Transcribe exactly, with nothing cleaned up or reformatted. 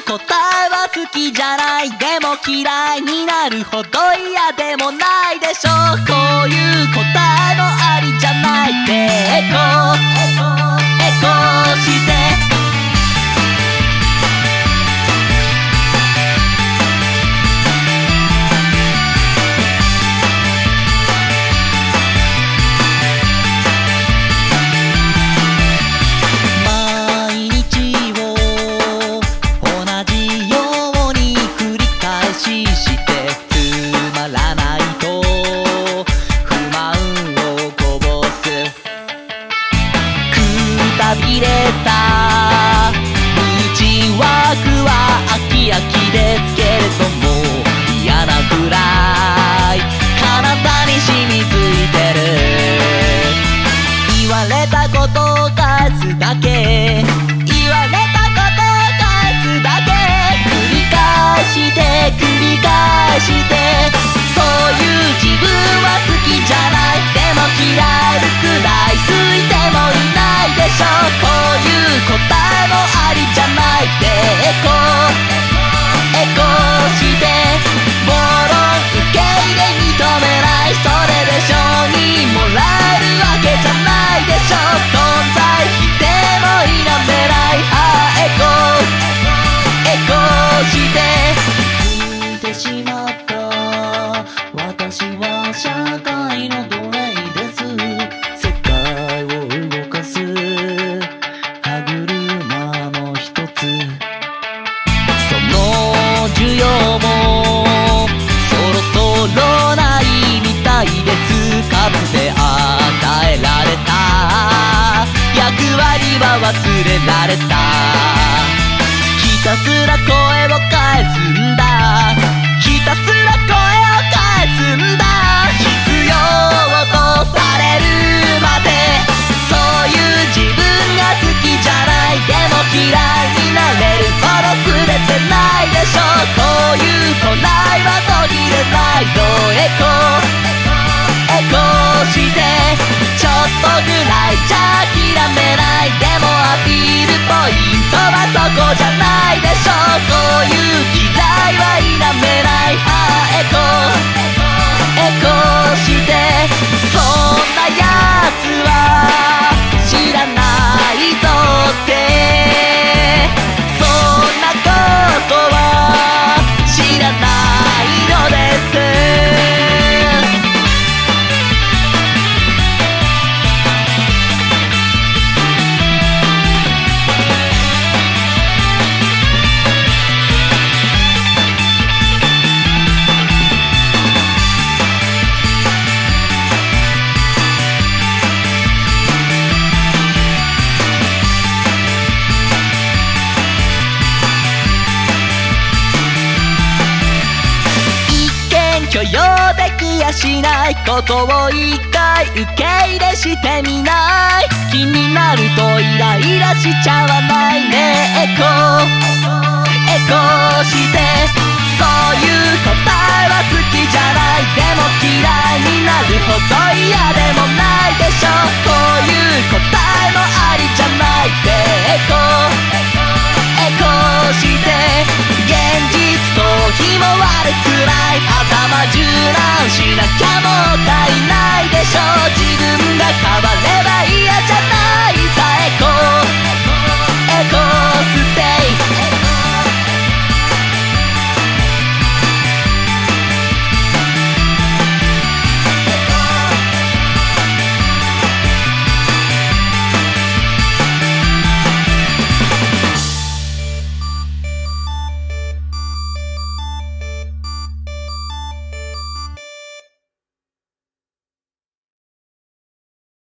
答えは好きじゃない、でも嫌いになるほど嫌でもないでしょう。こういう答えもありじゃないってエコーエコーして入れた内枠は飽き飽きですけれども嫌なくらい体に染みついてる。言われたことを返すだけ、言われたことを返すだけ、繰り返して繰り返して、そういう自分は好きじゃない、でも嫌えるくらい好いてもいないでしょう。こういう答えもありじゃないってエコーエコーして、もろん受け入れ認めない、それで承認もらえるわけじゃないでしょう。存在否定も否めない、ああエコーエコーして浮いてしまった私は社会の奴隷です。世界を動かす歯車の一つ、その需要もそろそろないみたいです。かつて与えられた役割は忘れられた。ひたすら声を返すんだ、ひたすら声を返すんだ。必要とされるまで、そういう自分が好きじゃない、でも嫌いになれるほどすれてないでしょう。こういうトライは途切れないぞ。エコーエコーして、ちょっとぐらいじゃ諦めない、でもアピールポイントはそこじゃないでしょう。そういう嫌いは否めない、ああエコーエコーして、そんなやつは知らないぞって、そんなことは知らないのです。許容できやしないことを一回受け入れしてみない。気になるとイライラしちゃわないね。エコーエコーして、そういう答えは好きじゃない、でも嫌いになるほど嫌でもないでしょう。